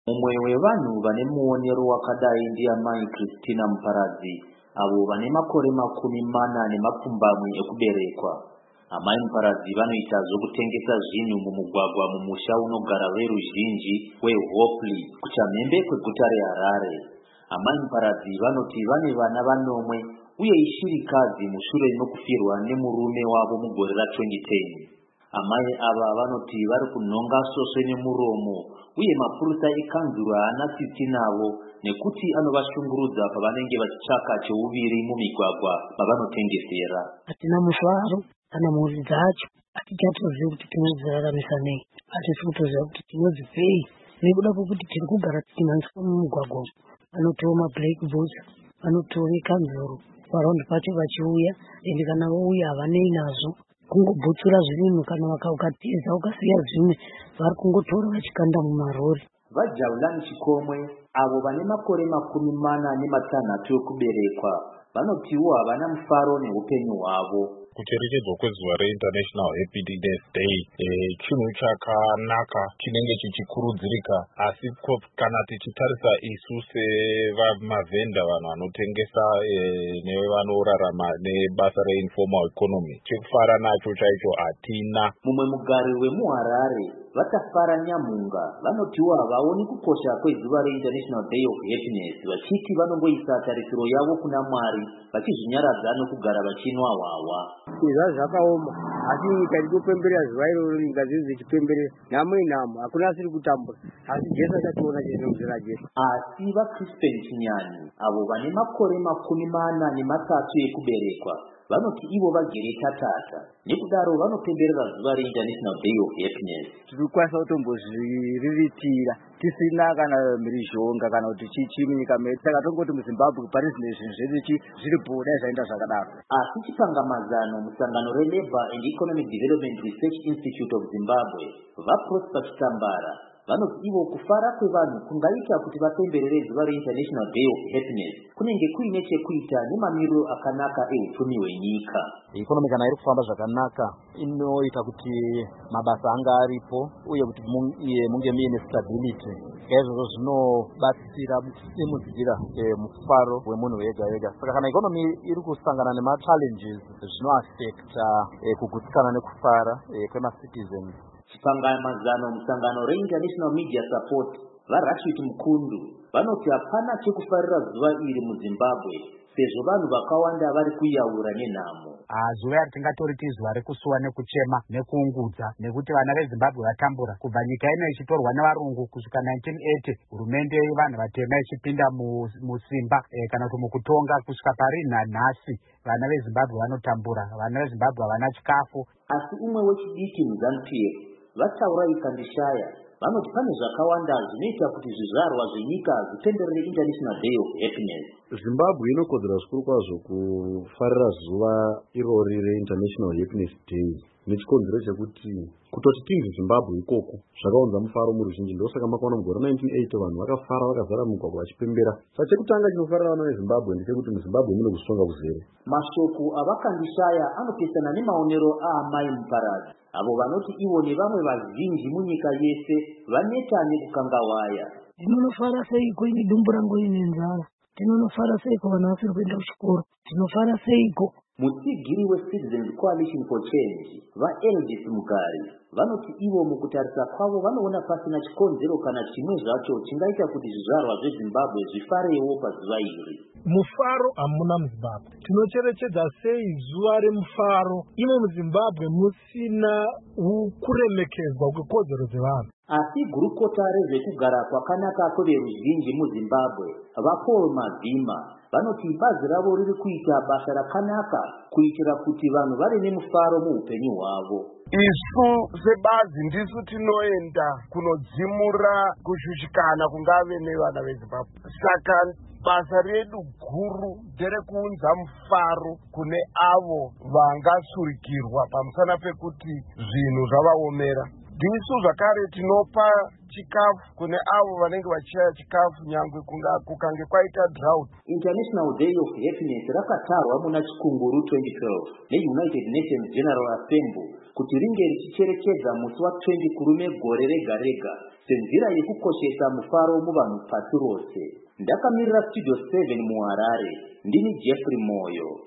Mumwe wevanhu vane muonero wakadai ndiamai Christina Muparadzi, avo vane makore 40 ekuberekwa. Amai Muparadzi vanoita zvokutengesa zvinhu mumugwagwa mumusha unogara veruzhinji weHopley kuchamhembe kweguta reHarare. Amai Muparadzi vanoti vane vana 9 uye ishirikadzi mushure mekufirwa nemurume wavo mugore ra2010. Amai ava vanoti vari kunhonga soswe nemuromo uye mapurisa ekanzuro haana tsitsi navo nekuti anovashungurudza pavanenge vachitsvaka cheuviri mumigwagwa mavanotengesera. Hatina mufaro kana mhuri dzacho, hatichatozivi kuti tinodziraramisa nei, hatisi kutoziva kuti tinodzipei nekuda kwekuti tiri kugara tichimaniswa mumugwagwa. Vanotiwo mablack box, vanotiwo vekanzuro paraundi pacho vachiuya, ende kana vouya havanei nazvo, kungobutsura zvinhu kana ukatiza ukasiya zvimwe vari kungotora vachikanda mumarori. VaJaulani Chikomwe, avo vane makore 46 ekuberekwa, vanotiwo havana mufaro neupenyu hwavo. Kucherechedzwa kwezuva reInternational Happiness Day chinhu chakanaka chinenge chichikurudzirika, asi kana tichitarisa isu sevamavhenda, vanhu vanotengesa nevanorarama nebasa reinformal economy, chekufara nacho chaicho hatina. Mumwe mugari wemuHarare, Vatafara Nyamunga, vanotiwo havaoni kukosha kwezuva reInternational Day of Happiness, vachiti vanongoisa tarisiro yavo kuna Mwari vachizvinyaradza nokugara vachinwa hwahwa. Zvakaoma, asi nyika iri kupemberera zuva iroro, nyika dziri dzichipemberera nhamo inhamo, hakuna asiri kutambura, asi Jesu achationa chezvinozera Jesu. Asi vaCrispin Chinyani, avo vane makore 43 ekuberekwa, vanoti ivo vagere tatata, nekudaro vanopemberera zuva reInternational Day of Happiness. Tirikwanisa kutombozviriritira tisina kana mhirizhonga kana kuti chichi munyika medu, saka tongoti muZimbabwe pari zvinhu zvedu zviripo dai zvaenda zvakadaro. Asi chipangamazano musangano reLabour and Economic Development Research Institute of Zimbabwe, vaProsper Chitambara, vanoti ivo kufara kwevanhu kungaita kuti vapemberere zuva reInternational Day of Happiness kunenge kuine chekuita nemamiriro akanaka ehupfumi hwenyika. Ikonomi kana iri kufamba zvakanaka inoita kuti mabasa anga aripo uye kuti munge muine stability. Izvozvo zvinobatsira kusimudzira mufaro wemunhu wega wega. Saka kana ikonomi iri kusangana nemachallenges zvinoaffecta kugutsikana nekufara kwemacitizens. Chipangamazano musangano reInternational Media Support, vaRashid Mukundu, vanoti hapana chekufarira zuva iri muZimbabwe sezvo vanhu vakawanda vari kuyaura nenhamo. Zuva ratingatoriti zuva rekusuwa nekuchema nekuungudza, nekuti vana veZimbabwe vatambura kubva nyika ino ichitorwa nevarungu kusvika 1980, hurumende yevanhu vatema ichipinda musimba kana kuti mukutonga kusvika pari nhasi, vana veZimbabwe vanotambura, vana veZimbabwe havana chikafu. Asi umwe wechidiki muZANU-PF, vataura ikandishaya, vanoti pane zvakawanda zvinoita kuti zvizvarwa zvenyika zvipemberere International Day of Happiness. Zimbabwe inokodzera zvikuru kwazvo kufarira zuva irori reInternational Happiness Day nechikonzero chekuti kutoti tinzi Zimbabwe ikoko zvakaunza mufaro muruzhinji, ndosaka makaona mugore 1980 vanhu vakafara vakazara mugwagwa vachipembera. Saka chekutanga chinofarira vana veZimbabwe ndechekuti muZimbabwe mune kusonga kuzere. Mashoko avakandishaya anopesana nemaonero aamai Muparadzi, avo vanoti ivo nevamwe vazhinji munyika yese vaneta nekukangawaya. Tinonofara seiko ini dumbu rangu ine nzara? Tinonofara seiko vana vasiri kuenda kuchikoro? Tinofara seiko? Mutsigiri weCitizens Coalition for Change, vaEldis Mugari, vanoti ivo mukutarisa kwavo vanoona pasina chikonzero kana chimwe zvacho chingaita kuti zvizvarwa zveZimbabwe zvifarewo pazuva iri. Mufaro hamuna muZimbabwe. Tinocherechedza sei zuva remufaro imo muZimbabwe musina kuremekedzwa kwekodzero dzevanhu? Asi gurukota rezvekugara kwakanaka kweveruzhinji muZimbabwe, vaPaul Mavhima, vanoti bazi ravo riri kuita basa rakanaka kuitira kuti vanhu vari nemufaro muupenyu hwavo. Isu sebazi ndisu tinoenda kunodzimura kushushikana kungave nevana veZimbabwe. Saka basa redu guru nderekuunza mufaro kune avo vangasurikirwa pamusana pekuti zvinhu zvavaomera. Ndisu zvakare tinopa chikafu kune avo vanenge vachishaya chikafu nyangwe kukange kwaita drought. International Day of Happiness rakatarwa muna Chikunguru 2012 neUnited Nations General Assembly kuti ringe richicherechedza musi wa20 kurume gore rega rega senzira yekukoshesa mufaro muvanhu pasi rose. Ndakamirira Studio 7 muHarare, ndini Jeffrey Moyo.